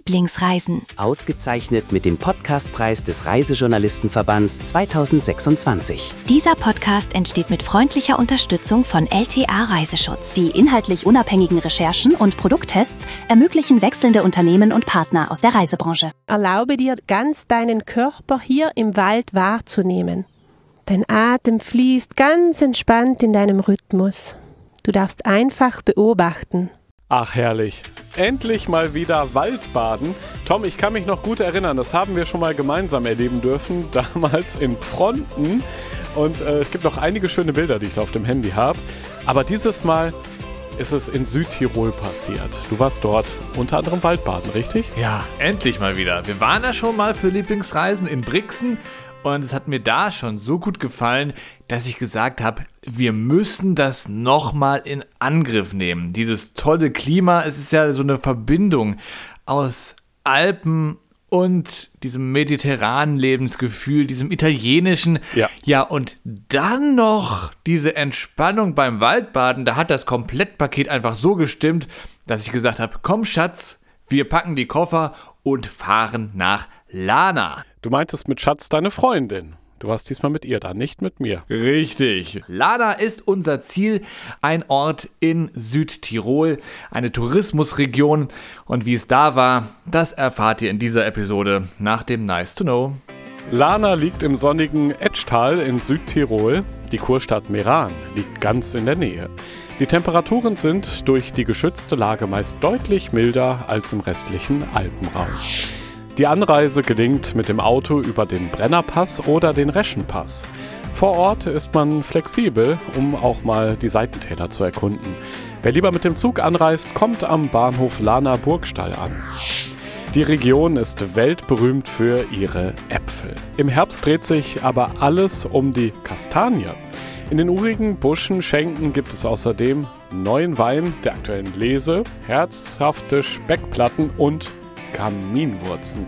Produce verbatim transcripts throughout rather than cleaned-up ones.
Lieblingsreisen. Ausgezeichnet mit dem Podcastpreis des Reisejournalistenverbands zweitausendsechsundzwanzig. Dieser Podcast entsteht mit freundlicher Unterstützung von L T A Reiseschutz. Die inhaltlich unabhängigen Recherchen und Produkttests ermöglichen wechselnde Unternehmen und Partner aus der Reisebranche. Erlaube dir, ganz deinen Körper hier im Wald wahrzunehmen. Dein Atem fließt ganz entspannt in deinem Rhythmus. Du darfst einfach beobachten. Ach herrlich. Endlich mal wieder Waldbaden. Tom, ich kann mich noch gut erinnern, das haben wir schon mal gemeinsam erleben dürfen, damals in Pfronten. Und äh, es gibt noch einige schöne Bilder, die ich da auf dem Handy habe. Aber dieses Mal ist es in Südtirol passiert. Du warst dort unter anderem Waldbaden, richtig? Ja, endlich mal wieder. Wir waren ja schon mal für Lieblingsreisen in Brixen. Und es hat mir da schon so gut gefallen, dass ich gesagt habe, wir müssen das nochmal in Angriff nehmen. Dieses tolle Klima, es ist ja so eine Verbindung aus Alpen und diesem mediterranen Lebensgefühl, diesem italienischen. Ja. Ja, und dann noch diese Entspannung beim Waldbaden. Da hat das Komplettpaket einfach so gestimmt, dass ich gesagt habe, komm Schatz, wir packen die Koffer und fahren nach Lana. Du meintest mit Schatz deine Freundin. Du warst diesmal mit ihr da, nicht mit mir. Richtig. Lana ist unser Ziel, ein Ort in Südtirol, eine Tourismusregion. Und wie es da war, das erfahrt ihr in dieser Episode nach dem Nice to Know. Lana liegt im sonnigen Etschtal in Südtirol. Die Kurstadt Meran liegt ganz in der Nähe. Die Temperaturen sind durch die geschützte Lage meist deutlich milder als im restlichen Alpenraum. Die Anreise gelingt mit dem Auto über den Brennerpass oder den Reschenpass. Vor Ort ist man flexibel, um auch mal die Seitentäler zu erkunden. Wer lieber mit dem Zug anreist, kommt am Bahnhof Lana Burgstall an. Die Region ist weltberühmt für ihre Äpfel. Im Herbst dreht sich aber alles um die Kastanie. In den urigen Buschen Schenken gibt es außerdem neuen Wein der aktuellen Lese, herzhafte Speckplatten und Kaminwurzen.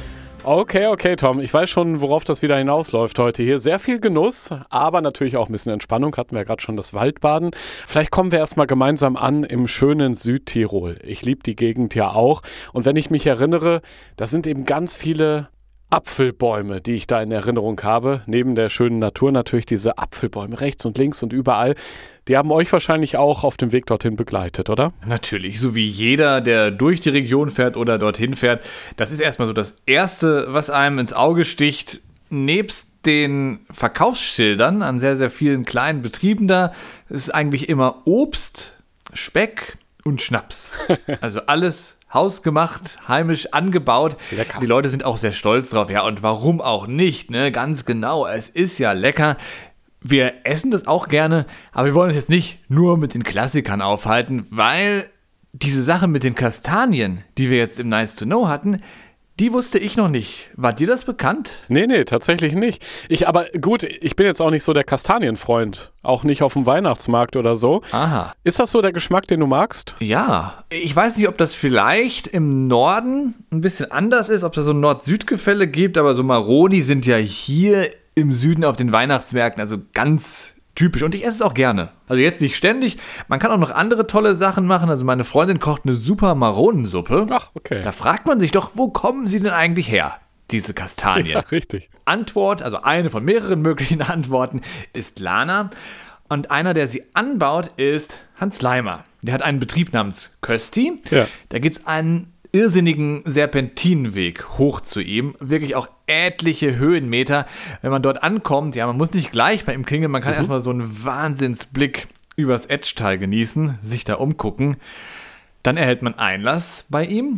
Okay, okay, Tom, ich weiß schon, worauf das wieder hinausläuft heute hier. Sehr viel Genuss, aber natürlich auch ein bisschen Entspannung. Hatten wir ja gerade schon das Waldbaden. Vielleicht kommen wir erstmal gemeinsam an im schönen Südtirol. Ich liebe die Gegend ja auch. Und wenn ich mich erinnere, da sind eben ganz viele Apfelbäume, die ich da in Erinnerung habe. Neben der schönen Natur natürlich diese Apfelbäume rechts und links und überall. Die haben euch wahrscheinlich auch auf dem Weg dorthin begleitet, oder? Natürlich, so wie jeder, der durch die Region fährt oder dorthin fährt. Das ist erstmal so das Erste, was einem ins Auge sticht. Nebst den Verkaufsschildern an sehr, sehr vielen kleinen Betrieben da ist eigentlich immer Obst, Speck und Schnaps. Also alles hausgemacht, heimisch angebaut. Lecker. Die Leute sind auch sehr stolz drauf. Ja, und warum auch nicht, ne? Ganz genau, es ist ja lecker. Wir essen das auch gerne, aber wir wollen uns jetzt nicht nur mit den Klassikern aufhalten, weil diese Sache mit den Kastanien, die wir jetzt im Nice to Know hatten, die wusste ich noch nicht. War dir das bekannt? Nee, nee, tatsächlich nicht. Ich, aber gut, ich bin jetzt auch nicht so der Kastanienfreund. Auch nicht auf dem Weihnachtsmarkt oder so. Aha. Ist das so der Geschmack, den du magst? Ja. Ich weiß nicht, ob das vielleicht im Norden ein bisschen anders ist, ob es da so ein Nord-Süd-Gefälle gibt, aber so Maroni sind ja hier im Süden auf den Weihnachtsmärkten, also ganz typisch. Und ich esse es auch gerne. Also jetzt nicht ständig. Man kann auch noch andere tolle Sachen machen. Also meine Freundin kocht eine super Maronensuppe. Ach, okay. Da fragt man sich doch, wo kommen sie denn eigentlich her, diese Kastanien? Ja, richtig. Antwort, also eine von mehreren möglichen Antworten, ist Lana. Und einer, der sie anbaut, ist Hans Leimer. Der hat einen Betrieb namens Kösti. Ja. Da gibt es einen irrsinnigen Serpentinenweg hoch zu ihm. Wirklich auch etliche Höhenmeter. Wenn man dort ankommt, ja, man muss nicht gleich bei ihm klingeln, man kann mhm. erstmal so einen Wahnsinnsblick übers Etschtal genießen, sich da umgucken. Dann erhält man Einlass bei ihm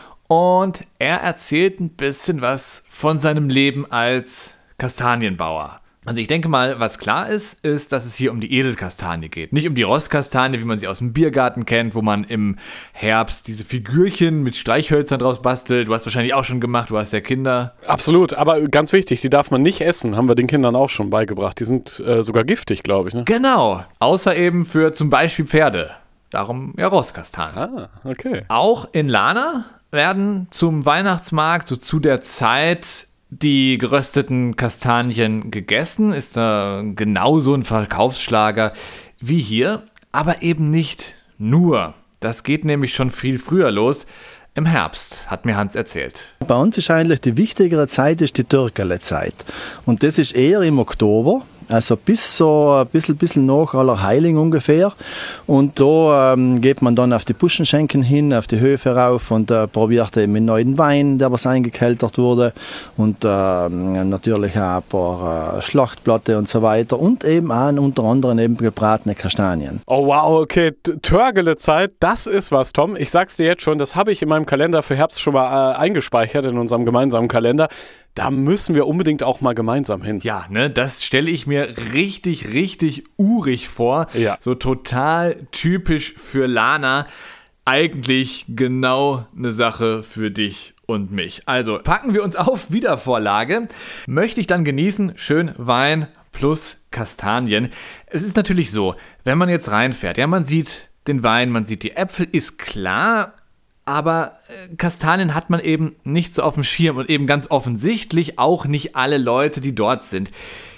und er erzählt ein bisschen was von seinem Leben als Kastanienbauer. Also ich denke mal, was klar ist, ist, dass es hier um die Edelkastanie geht. Nicht um die Rosskastanie, wie man sie aus dem Biergarten kennt, wo man im Herbst diese Figürchen mit Streichhölzern draus bastelt. Du hast wahrscheinlich auch schon gemacht, du hast ja Kinder. Absolut, aber ganz wichtig, die darf man nicht essen, haben wir den Kindern auch schon beigebracht. Die sind äh, sogar giftig, glaube ich. Ne? Genau, außer eben für zum Beispiel Pferde. Darum ja Rosskastanie. Ah, okay. Auch in Lana werden zum Weihnachtsmarkt, so zu der Zeit, die gerösteten Kastanien gegessen, ist da genauso ein Verkaufsschlager wie hier, aber eben nicht nur. Das geht nämlich schon viel früher los. im Herbst, hat mir Hans erzählt. Bei uns ist eigentlich die wichtigere Zeit ist die Türkele-Zeit. Und das ist eher im Oktober. Also bis so ein bisschen, bisschen nach Allerheiligen ungefähr. Und da ähm, geht man dann auf die Buschenschenken hin, auf die Höfe rauf und äh, probiert eben einen neuen Wein, der was eingekeltert wurde. Und ähm, natürlich auch ein paar äh, Schlachtplatte und so weiter. Und eben auch unter anderem eben gebratene Kastanien. Oh wow, okay. Törgele-Zeit, das ist was, Tom. Ich sag's dir jetzt schon, das habe ich in meinem Kalender für Herbst schon mal äh, eingespeichert, in unserem gemeinsamen Kalender. Da müssen wir unbedingt auch mal gemeinsam hin. Ja, ne, das stelle ich mir richtig, richtig urig vor. Ja. So total typisch für Lana. Eigentlich genau eine Sache für dich und mich. Also packen wir uns auf Wiedervorlage. Möchte ich dann genießen, schön Wein plus Kastanien. Es ist natürlich so, wenn man jetzt reinfährt, ja, man sieht den Wein, man sieht die Äpfel, ist klar. Aber Kastanien hat man eben nicht so auf dem Schirm und eben ganz offensichtlich auch nicht alle Leute, die dort sind.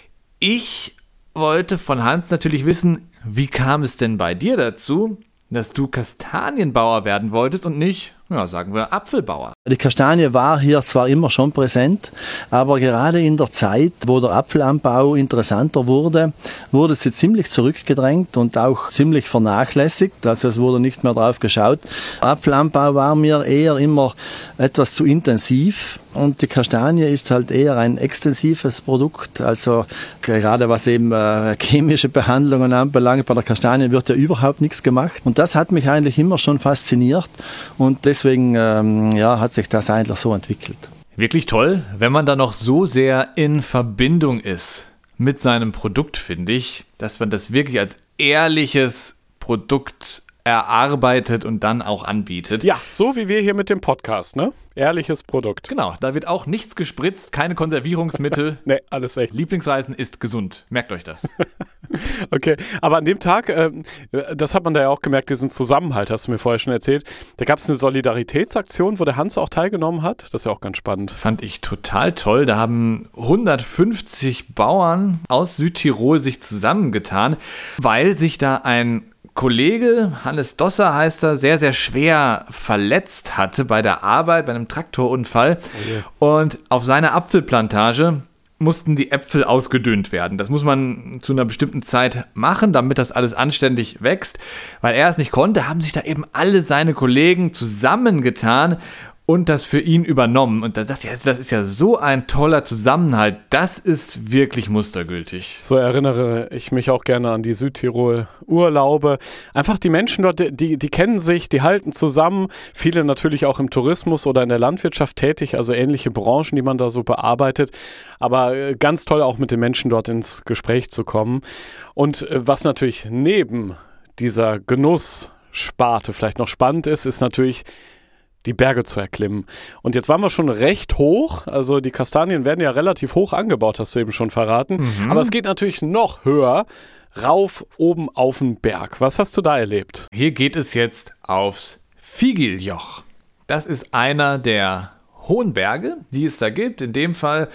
Ich wollte von Hans natürlich wissen, wie kam es denn bei dir dazu, dass du Kastanienbauer werden wolltest und nicht, ja, sagen wir, Apfelbauer? Die Kastanie war hier zwar immer schon präsent, aber gerade in der Zeit, wo der Apfelanbau interessanter wurde, wurde sie ziemlich zurückgedrängt und auch ziemlich vernachlässigt. Also es wurde nicht mehr drauf geschaut. Apfelanbau war mir eher immer etwas zu intensiv. Und die Kastanie ist halt eher ein extensives Produkt, also gerade was eben äh, chemische Behandlungen anbelangt, bei der Kastanie wird ja überhaupt nichts gemacht. Und das hat mich eigentlich immer schon fasziniert und deswegen ähm, ja, hat sich das eigentlich so entwickelt. Wirklich toll, wenn man da noch so sehr in Verbindung ist mit seinem Produkt, finde ich, dass man das wirklich als ehrliches Produkt erarbeitet und dann auch anbietet. Ja, so wie wir hier mit dem Podcast, ne? Ehrliches Produkt. Genau, da wird auch nichts gespritzt, keine Konservierungsmittel. Nee, alles echt. Lieblingsreisen ist gesund, merkt euch das. Okay, aber an dem Tag, äh, das hat man da ja auch gemerkt, diesen Zusammenhalt, hast du mir vorher schon erzählt, da gab es eine Solidaritätsaktion, wo der Hans auch teilgenommen hat. Das ist ja auch ganz spannend. Fand ich total toll. Da haben hundertfünfzig Bauern aus Südtirol sich zusammengetan, weil sich da ein Kollege, Hannes Dosser heißt er, sehr, sehr schwer verletzt hatte bei der Arbeit, bei einem Traktorunfall. Oh yeah. Und auf seiner Apfelplantage mussten die Äpfel ausgedünnt werden. Das muss man zu einer bestimmten Zeit machen, damit das alles anständig wächst. Weil er es nicht konnte, haben sich da eben alle seine Kollegen zusammengetan und das für ihn übernommen. Und da dachte ich, das ist ja so ein toller Zusammenhalt. Das ist wirklich mustergültig. So erinnere ich mich auch gerne an die Südtirol-Urlaube. Einfach die Menschen dort, die, die kennen sich, die halten zusammen. Viele natürlich auch im Tourismus oder in der Landwirtschaft tätig, also ähnliche Branchen, die man da so bearbeitet. Aber ganz toll auch mit den Menschen dort ins Gespräch zu kommen. Und was natürlich neben dieser Genusssparte vielleicht noch spannend ist, ist natürlich die Berge zu erklimmen. Und jetzt waren wir schon recht hoch, also die Kastanien werden ja relativ hoch angebaut, hast du eben schon verraten, mhm. aber es geht natürlich noch höher, rauf oben auf den Berg. Was hast du da erlebt? Hier geht es jetzt aufs Figiljoch. Das ist einer der hohen Berge, die es da gibt, in dem Fall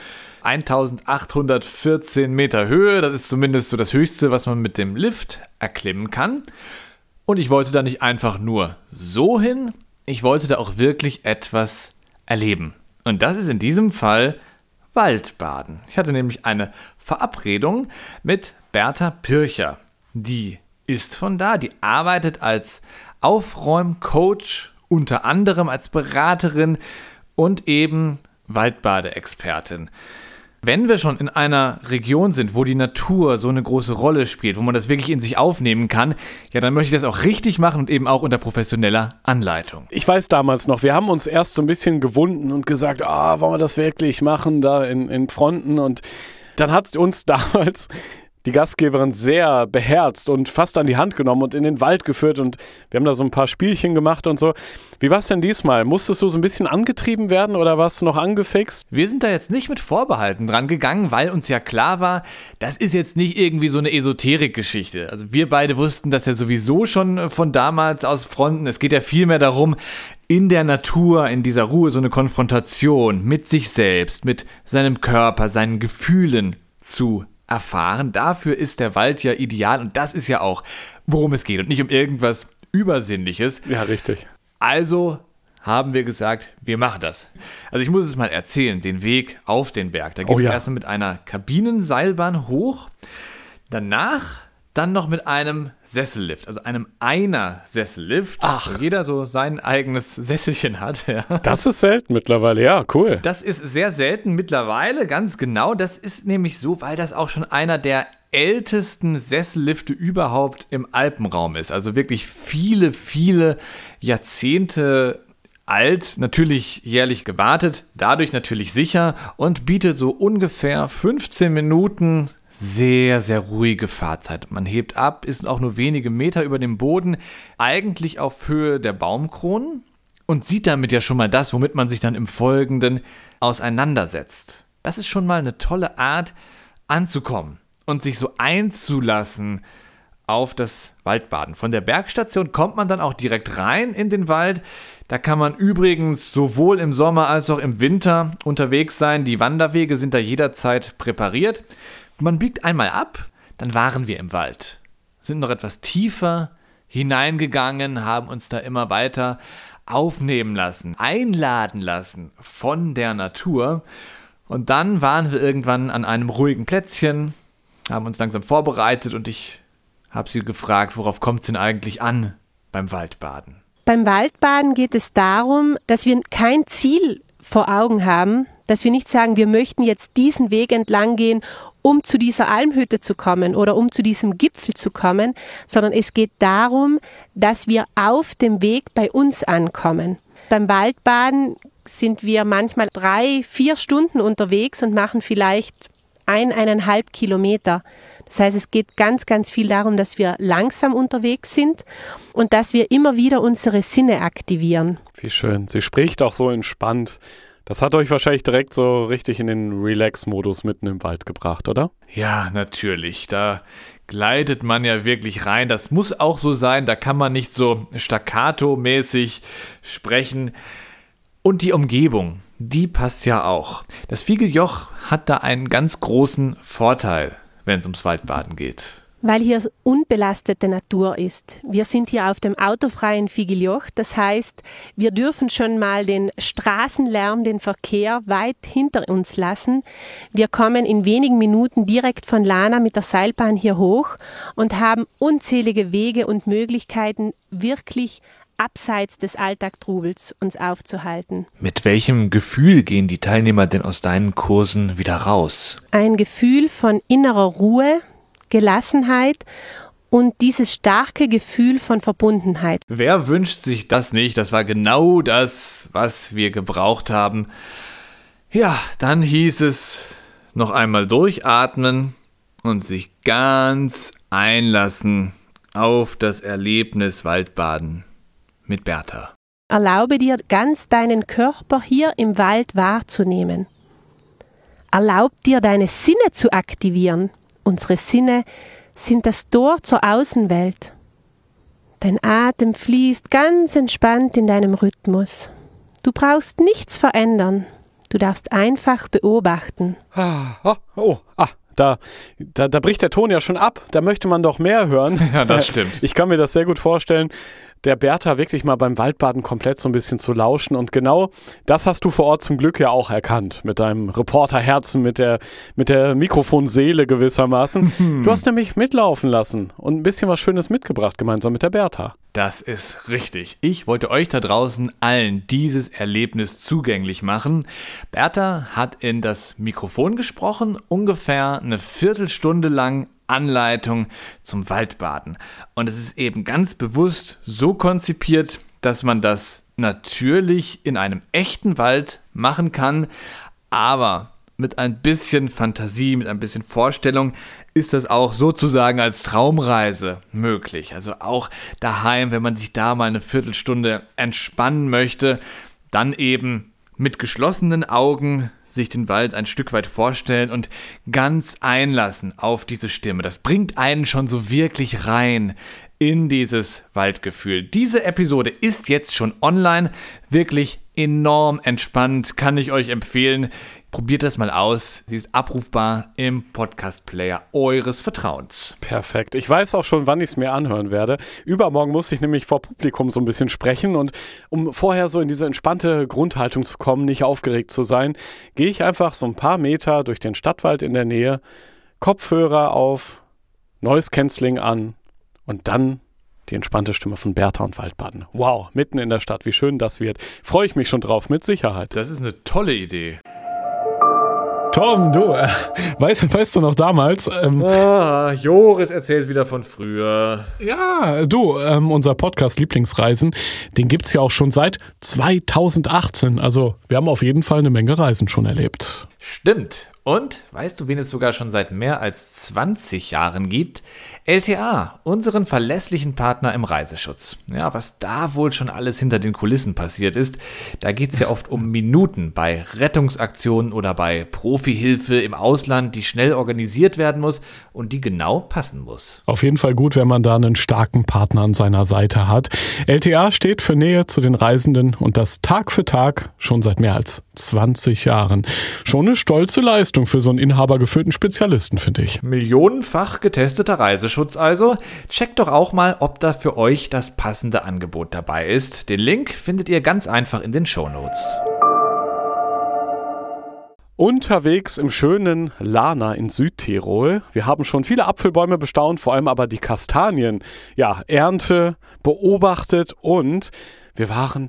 eintausendachthundertvierzehn Meter Höhe, das ist zumindest so das Höchste, was man mit dem Lift erklimmen kann. Und ich wollte da nicht einfach nur so hin, ich wollte da auch wirklich etwas erleben. Und das ist in diesem Fall Waldbaden. Ich hatte nämlich eine Verabredung mit Bertha Pircher. Die ist von da, die arbeitet als Aufräumcoach, unter anderem als Beraterin und eben Waldbadeexpertin. Wenn wir schon in einer Region sind, wo die Natur so eine große Rolle spielt, wo man das wirklich in sich aufnehmen kann, ja, dann möchte ich das auch richtig machen und eben auch unter professioneller Anleitung. Ich weiß damals noch, wir haben uns erst so ein bisschen gewunden und gesagt, ah, wollen wir das wirklich machen, da in, in Fronten, und dann hat uns damals die Gastgeberin sehr beherzt und fast an die Hand genommen und in den Wald geführt, und wir haben da so ein paar Spielchen gemacht und so. Wie war es denn diesmal? Musstest du so ein bisschen angetrieben werden oder warst du noch angefixt? Wir sind da jetzt nicht mit Vorbehalten dran gegangen, weil uns ja klar war, das ist jetzt nicht irgendwie so eine Esoterik-Geschichte. Also wir beide wussten das ja sowieso schon von damals aus Fronten. Es geht ja vielmehr darum, in der Natur, in dieser Ruhe, so eine Konfrontation mit sich selbst, mit seinem Körper, seinen Gefühlen zu erfahren. Dafür ist der Wald ja ideal, und das ist ja auch, worum es geht, und nicht um irgendwas Übersinnliches. Ja, richtig. Also haben wir gesagt, wir machen das. Also ich muss es mal erzählen, den Weg auf den Berg. Da geht Oh es ja. erst mit einer Kabinenseilbahn hoch, danach dann noch mit einem Sessellift, also einem Einer-Sessellift, Ach. wo jeder so sein eigenes Sesselchen hat. Ja. Das ist selten mittlerweile, ja, cool. Das ist sehr selten mittlerweile, ganz genau. Das ist nämlich so, weil das auch schon einer der ältesten Sessellifte überhaupt im Alpenraum ist. Also wirklich viele, viele Jahrzehnte alt, natürlich jährlich gewartet, dadurch natürlich sicher und bietet so ungefähr fünfzehn Minuten sehr, sehr ruhige Fahrzeit. Man hebt ab, ist auch nur wenige Meter über dem Boden, eigentlich auf Höhe der Baumkronen und sieht damit ja schon mal das, womit man sich dann im Folgenden auseinandersetzt. Das ist schon mal eine tolle Art, anzukommen und sich so einzulassen auf das Waldbaden. Von der Bergstation kommt man dann auch direkt rein in den Wald. Da kann man übrigens sowohl im Sommer als auch im Winter unterwegs sein. Die Wanderwege sind da jederzeit präpariert. Man biegt einmal ab, dann waren wir im Wald, sind noch etwas tiefer hineingegangen, haben uns da immer weiter aufnehmen lassen, einladen lassen von der Natur. Und dann waren wir irgendwann an einem ruhigen Plätzchen, haben uns langsam vorbereitet und ich habe sie gefragt, worauf kommt es denn eigentlich an beim Waldbaden? Beim Waldbaden geht es darum, dass wir kein Ziel vor Augen haben, dass wir nicht sagen, wir möchten jetzt diesen Weg entlang gehen, um zu dieser Almhütte zu kommen oder um zu diesem Gipfel zu kommen, sondern es geht darum, dass wir auf dem Weg bei uns ankommen. Beim Waldbaden sind wir manchmal drei, vier Stunden unterwegs und machen vielleicht ein, eineinhalb Kilometer. Das heißt, es geht ganz, ganz viel darum, dass wir langsam unterwegs sind und dass wir immer wieder unsere Sinne aktivieren. Wie schön. Sie spricht auch so entspannt. Das hat euch wahrscheinlich direkt so richtig in den Relax-Modus mitten im Wald gebracht, oder? Ja, natürlich. Da gleitet man ja wirklich rein. Das muss auch so sein. Da kann man nicht so staccato-mäßig sprechen. Und die Umgebung, die passt ja auch. Das Figeljoch hat da einen ganz großen Vorteil, wenn es ums Waldbaden geht. Weil hier unbelastete Natur ist. Wir sind hier auf dem autofreien Figeljoch. Das heißt, wir dürfen schon mal den Straßenlärm, den Verkehr weit hinter uns lassen. Wir kommen in wenigen Minuten direkt von Lana mit der Seilbahn hier hoch und haben unzählige Wege und Möglichkeiten, wirklich abseits des Alltagstrubels uns aufzuhalten. Mit welchem Gefühl gehen die Teilnehmer denn aus deinen Kursen wieder raus? Ein Gefühl von innerer Ruhe, Gelassenheit und dieses starke Gefühl von Verbundenheit. Wer wünscht sich das nicht? Das war genau das, was wir gebraucht haben. Ja, dann hieß es noch einmal durchatmen und sich ganz einlassen auf das Erlebnis Waldbaden mit Bertha. Erlaube dir ganz deinen Körper hier im Wald wahrzunehmen. Erlaub dir deine Sinne zu aktivieren. Unsere Sinne sind das Tor zur Außenwelt. Dein Atem fließt ganz entspannt in deinem Rhythmus. Du brauchst nichts verändern. Du darfst einfach beobachten. Ah, oh, oh, ah, da, da, da bricht der Ton ja schon ab. Da möchte man doch mehr hören. Ja, das stimmt. Ich kann mir das sehr gut vorstellen, der Bertha wirklich mal beim Waldbaden komplett so ein bisschen zu lauschen. Und genau das hast du vor Ort zum Glück ja auch erkannt. Mit deinem Reporterherzen, mit der, mit der Mikrofonseele gewissermaßen. Du hast nämlich mitlaufen lassen und ein bisschen was Schönes mitgebracht, gemeinsam mit der Bertha. Das ist richtig. Ich wollte euch da draußen allen dieses Erlebnis zugänglich machen. Bertha hat in das Mikrofon gesprochen, ungefähr eine Viertelstunde lang Anleitung zum Waldbaden. Und es ist eben ganz bewusst so konzipiert, dass man das natürlich in einem echten Wald machen kann, aber mit ein bisschen Fantasie, mit ein bisschen Vorstellung ist das auch sozusagen als Traumreise möglich. Also auch daheim, wenn man sich da mal eine Viertelstunde entspannen möchte, dann eben mit geschlossenen Augen sich den Wald ein Stück weit vorstellen und ganz einlassen auf diese Stimme. Das bringt einen schon so wirklich rein in dieses Waldgefühl. Diese Episode ist jetzt schon online, wirklich enorm entspannt, kann ich euch empfehlen. Probiert das mal aus. Sie ist abrufbar im Podcast-Player eures Vertrauens. Perfekt. Ich weiß auch schon, wann ich es mir anhören werde. Übermorgen muss ich nämlich vor Publikum so ein bisschen sprechen und um vorher so in diese entspannte Grundhaltung zu kommen, nicht aufgeregt zu sein, gehe ich einfach so ein paar Meter durch den Stadtwald in der Nähe, Kopfhörer auf, Noise Cancelling an und dann die entspannte Stimme von Bertha und Waldbaden. Wow, mitten in der Stadt, wie schön das wird. Freue ich mich schon drauf, mit Sicherheit. Das ist eine tolle Idee. Tom, du, äh, weißt, weißt du noch damals? Ähm, ah, Joris erzählt wieder von früher. Ja, du, ähm, unser Podcast Lieblingsreisen, den gibt's ja auch schon seit zweitausendachtzehn. Also wir haben auf jeden Fall eine Menge Reisen schon erlebt. Stimmt. Und weißt du, wen es sogar schon seit mehr als zwanzig Jahren gibt? L T A, unseren verlässlichen Partner im Reiseschutz. Ja, was da wohl schon alles hinter den Kulissen passiert ist, da geht es ja oft um Minuten bei Rettungsaktionen oder bei Profihilfe im Ausland, die schnell organisiert werden muss und die genau passen muss. Auf jeden Fall gut, wenn man da einen starken Partner an seiner Seite hat. L T A steht für Nähe zu den Reisenden und das Tag für Tag schon seit mehr als zwanzig Jahren. Schon eine stolze Leistung für so einen inhabergeführten Spezialisten, finde ich. Millionenfach getesteter Reiseschutz also. Checkt doch auch mal, ob da für euch das passende Angebot dabei ist. Den Link findet ihr ganz einfach in den Shownotes. Unterwegs im schönen Lahna in Südtirol. Wir haben schon viele Apfelbäume bestaunt, vor allem aber die Kastanien. Ja, Ernte beobachtet und wir waren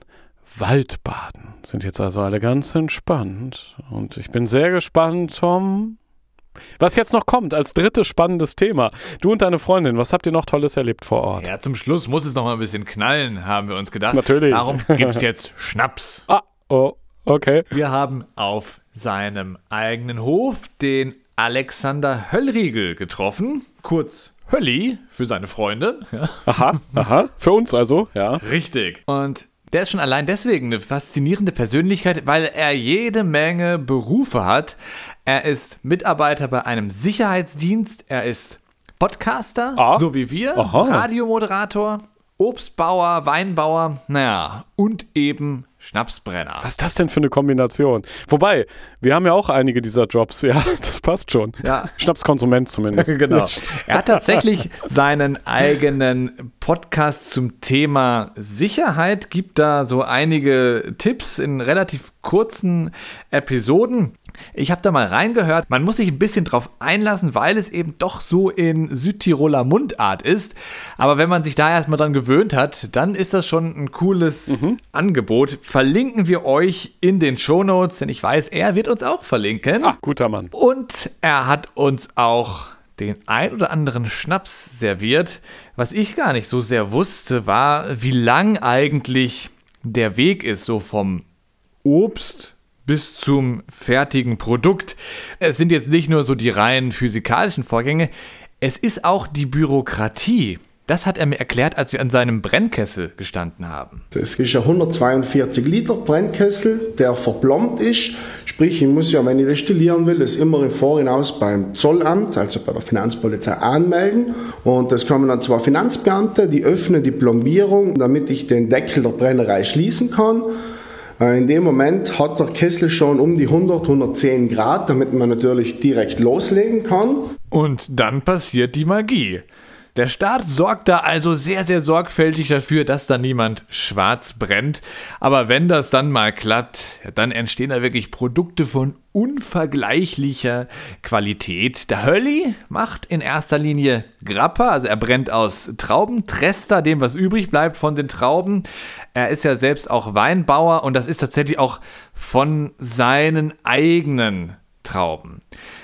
Waldbaden. Sind jetzt also alle ganz entspannt. Und ich bin sehr gespannt, Tom, was jetzt noch kommt als drittes spannendes Thema. Du und deine Freundin, was habt ihr noch Tolles erlebt vor Ort? Ja, zum Schluss muss es noch mal ein bisschen knallen, haben wir uns gedacht. Natürlich. Darum gibt es jetzt Schnaps. Ah, oh, okay. Wir haben auf seinem eigenen Hof den Alexander Höllriegel getroffen. Kurz Hölli für seine Freundin. Ja. Aha, aha. Für uns also, ja. Richtig. Und der ist schon allein deswegen eine faszinierende Persönlichkeit, weil er jede Menge Berufe hat. Er ist Mitarbeiter bei einem Sicherheitsdienst, er ist Podcaster, ah. so wie wir, Aha. Radiomoderator, Obstbauer, Weinbauer, naja, und eben Schnapsbrenner. Was ist das denn für eine Kombination? Wobei, wir haben ja auch einige dieser Jobs, ja, das passt schon. Ja. Schnapskonsument zumindest. Genau. Er hat tatsächlich seinen eigenen Podcast zum Thema Sicherheit, gibt da so einige Tipps in relativ kurzen Episoden. Ich habe da mal reingehört. Man muss sich ein bisschen drauf einlassen, weil es eben doch so in Südtiroler Mundart ist. Aber wenn man sich da erstmal dran gewöhnt hat, dann ist das schon ein cooles mhm. Angebot. Verlinken wir euch in den Shownotes, denn ich weiß, er wird uns auch verlinken. Ach, guter Mann. Und er hat uns auch den ein oder anderen Schnaps serviert. Was ich gar nicht so sehr wusste, war, wie lang eigentlich der Weg ist, so vom Obst bis zum fertigen Produkt. Es sind jetzt nicht nur so die rein physikalischen Vorgänge, es ist auch die Bürokratie. Das hat er mir erklärt, als wir an seinem Brennkessel gestanden haben. Das ist ein hundertzweiundvierzig Liter Brennkessel, der verplombt ist. Sprich, ich muss ja, wenn ich destillieren will, das immer im Vorhinaus beim Zollamt, also bei der Finanzpolizei, anmelden. Und das kommen dann zwei Finanzbeamte, die öffnen die Plombierung, damit ich den Deckel der Brennerei schließen kann. In dem Moment hat der Kessel schon um die hundert, hundertzehn Grad, damit man natürlich direkt loslegen kann. Und dann passiert die Magie. Der Staat sorgt da also sehr, sehr sorgfältig dafür, dass da niemand schwarz brennt. Aber wenn das dann mal klappt, dann entstehen da wirklich Produkte von unvergleichlicher Qualität. Der Hölli macht in erster Linie Grappa, also er brennt aus Trauben, Trester, dem was übrig bleibt von den Trauben. Er ist ja selbst auch Weinbauer und das ist tatsächlich auch von seinen eigenen Trauben.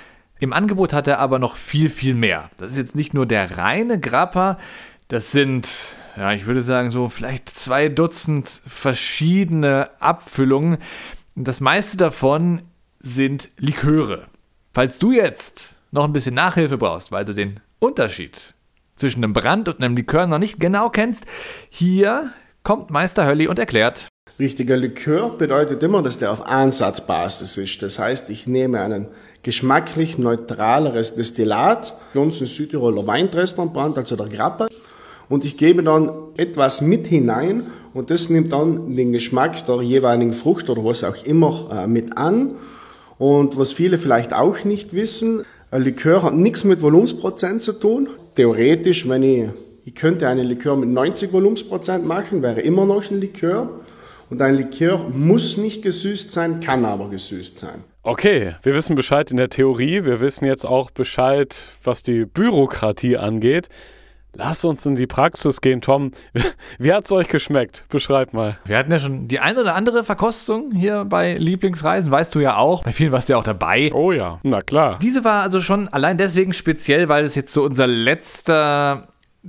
Im Angebot hat er aber noch viel, viel mehr. Das ist jetzt nicht nur der reine Grappa, das sind, ja, ich würde sagen, so vielleicht zwei Dutzend verschiedene Abfüllungen. Das meiste davon sind Liköre. Falls du jetzt noch ein bisschen Nachhilfe brauchst, weil du den Unterschied zwischen einem Brand und einem Likör noch nicht genau kennst, hier kommt Meister Hölli und erklärt. Richtiger Likör bedeutet immer, dass der auf Ansatzbasis ist. Das heißt, ich nehme einen geschmacklich neutraleres Destillat, für uns in Südtiroler Weintresternbrand, also der Grappa, und ich gebe dann etwas mit hinein und das nimmt dann den Geschmack der jeweiligen Frucht oder was auch immer äh, mit an. Und was viele vielleicht auch nicht wissen, ein Likör hat nichts mit Volumensprozent zu tun. Theoretisch, wenn ich, ich könnte einen Likör mit neunzig Volumensprozent machen, wäre immer noch ein Likör. Und ein Likör muss nicht gesüßt sein, kann aber gesüßt sein. Okay, wir wissen Bescheid in der Theorie, wir wissen jetzt auch Bescheid, was die Bürokratie angeht. Lass uns in die Praxis gehen, Tom. Wie hat's euch geschmeckt? Beschreib mal. Wir hatten ja schon die eine oder andere Verkostung hier bei Lieblingsreisen, weißt du ja auch. Bei vielen warst du ja auch dabei. Oh ja, na klar. Diese war also schon allein deswegen speziell, weil es jetzt so unser letzter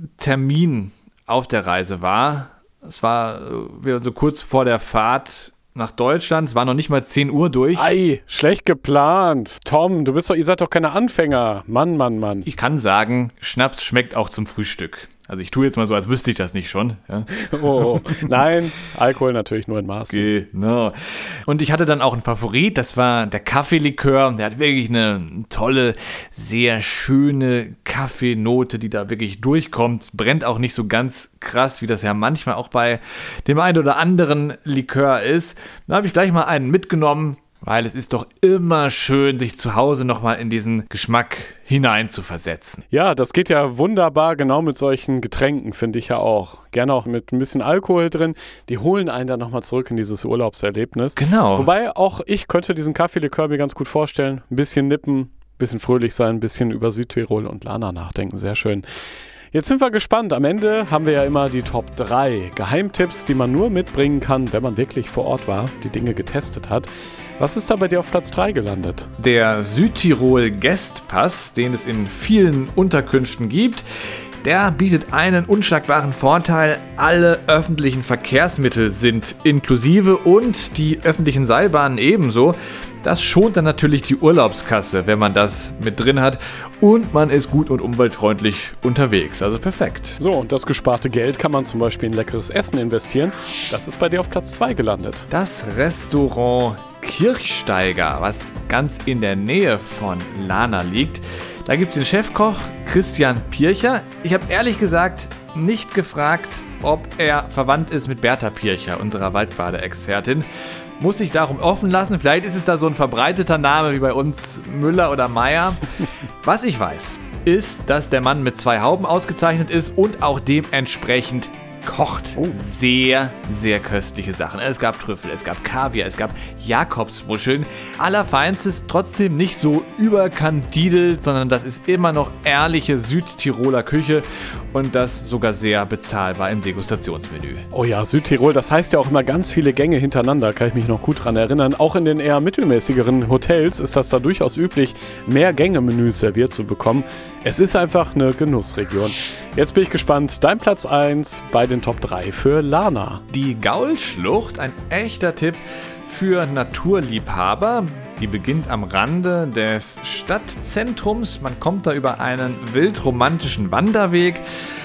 Termin auf der Reise war. Es war äh, so kurz vor der Fahrt nach Deutschland. Es war noch nicht mal zehn Uhr durch. Ei, schlecht geplant. Tom, du bist doch, ihr seid doch keine Anfänger. Mann, Mann, Mann. Ich kann sagen, Schnaps schmeckt auch zum Frühstück. Also ich tue jetzt mal so, als wüsste ich das nicht schon. Ja. Oh, nein, Alkohol natürlich nur in Maßen. Genau. Und ich hatte dann auch einen Favorit, das war der Kaffeelikör. Der hat wirklich eine tolle, sehr schöne Kaffeenote, die da wirklich durchkommt. Brennt auch nicht so ganz krass, wie das ja manchmal auch bei dem einen oder anderen Likör ist. Da habe ich gleich mal einen mitgenommen, weil es ist doch immer schön, sich zu Hause nochmal in diesen Geschmack hinein zu versetzen. Ja, das geht ja wunderbar genau mit solchen Getränken, finde ich ja auch. Gerne auch mit ein bisschen Alkohol drin. Die holen einen dann nochmal zurück in dieses Urlaubserlebnis. Genau. Wobei auch ich könnte diesen Kaffeelikör mir ganz gut vorstellen. Ein bisschen nippen, ein bisschen fröhlich sein, ein bisschen über Südtirol und Lana nachdenken. Sehr schön. Jetzt sind wir gespannt. Am Ende haben wir ja immer die Top drei Geheimtipps, die man nur mitbringen kann, wenn man wirklich vor Ort war, die Dinge getestet hat. Was ist da bei dir auf Platz drei gelandet? Der Südtirol Guestpass, den es in vielen Unterkünften gibt, der bietet einen unschlagbaren Vorteil. Alle öffentlichen Verkehrsmittel sind inklusive und die öffentlichen Seilbahnen ebenso. Das schont dann natürlich die Urlaubskasse, wenn man das mit drin hat. Und man ist gut und umweltfreundlich unterwegs. Also perfekt. So, und das gesparte Geld kann man zum Beispiel in leckeres Essen investieren. Das ist bei dir auf Platz zwei gelandet. Das Restaurant Kirchsteiger, was ganz in der Nähe von Lana liegt. Da gibt es den Chefkoch Christian Pircher. Ich habe ehrlich gesagt nicht gefragt, ob er verwandt ist mit Bertha Pircher, unserer Waldbade-Expertin. Muss ich darum offen lassen. Vielleicht ist es da so ein verbreiteter Name wie bei uns Müller oder Meier. Was ich weiß, ist, dass der Mann mit zwei Hauben ausgezeichnet ist und auch dementsprechend kocht. Oh. Sehr, sehr köstliche Sachen. Es gab Trüffel, es gab Kaviar, es gab Jakobsmuscheln. Allerfeinstes, trotzdem nicht so überkandidelt, sondern das ist immer noch ehrliche Südtiroler Küche und das sogar sehr bezahlbar im Degustationsmenü. Oh ja, Südtirol, das heißt ja auch immer ganz viele Gänge hintereinander, kann ich mich noch gut dran erinnern. Auch in den eher mittelmäßigeren Hotels ist das da durchaus üblich, mehr Gänge-Menüs serviert zu bekommen. Es ist einfach eine Genussregion. Jetzt bin ich gespannt, dein Platz eins bei den Top drei für Lana. Die Gaulschlucht, ein echter Tipp für Naturliebhaber. Die beginnt am Rande des Stadtzentrums. Man kommt da über einen wildromantischen Wanderweg,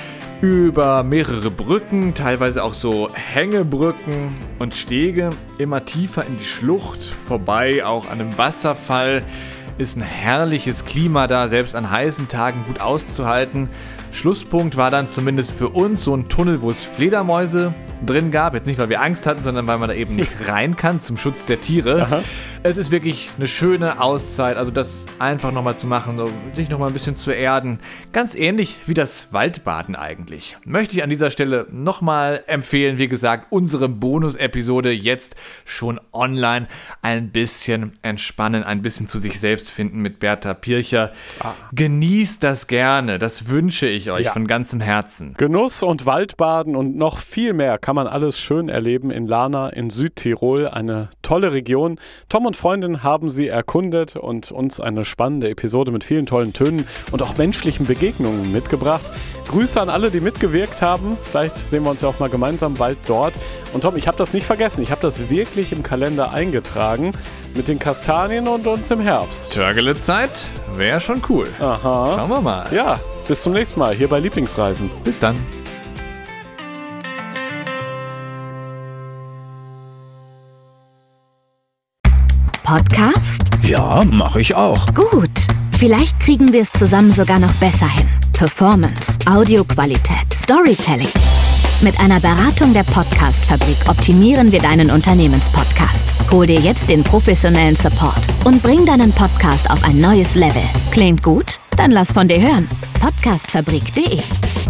über mehrere Brücken, teilweise auch so Hängebrücken und Stege, immer tiefer in die Schlucht, vorbei auch an einem Wasserfall. Ist ein herrliches Klima da, selbst an heißen Tagen gut auszuhalten. Schlusspunkt war dann zumindest für uns so ein Tunnel, wo es Fledermäuse drin gab. Jetzt nicht, weil wir Angst hatten, sondern weil man da eben nicht rein kann zum Schutz der Tiere. Aha. Es ist wirklich eine schöne Auszeit, also das einfach nochmal zu machen, so, sich nochmal ein bisschen zu erden. Ganz ähnlich wie das Waldbaden eigentlich. Möchte ich an dieser Stelle nochmal empfehlen, wie gesagt, unsere Bonus-Episode jetzt schon online. Ein bisschen entspannen, ein bisschen zu sich selbst finden mit Bertha Pircher. Ah. Genießt das gerne, das wünsche ich euch ja. von ganzem Herzen. Genuss und Waldbaden und noch viel mehr kann man alles schön erleben in Lana in Südtirol. Eine tolle Region. Tom und Freundin haben sie erkundet und uns eine spannende Episode mit vielen tollen Tönen und auch menschlichen Begegnungen mitgebracht. Grüße an alle, die mitgewirkt haben. Vielleicht sehen wir uns ja auch mal gemeinsam bald dort. Und Tom, ich habe das nicht vergessen. Ich habe das wirklich im Kalender eingetragen mit den Kastanien und uns im Herbst. Törgele-Zeit wäre schon cool. Aha. Schauen wir mal. Ja, bis zum nächsten Mal hier bei Lieblingsreisen. Bis dann. Podcast? Ja, mache ich auch. Gut. Vielleicht kriegen wir es zusammen sogar noch besser hin. Performance, Audioqualität, Storytelling. Mit einer Beratung der Podcast-Fabrik optimieren wir deinen Unternehmenspodcast. Hol dir jetzt den professionellen Support und bring deinen Podcast auf ein neues Level. Klingt gut? Dann lass von dir hören. podcastfabrik punkt de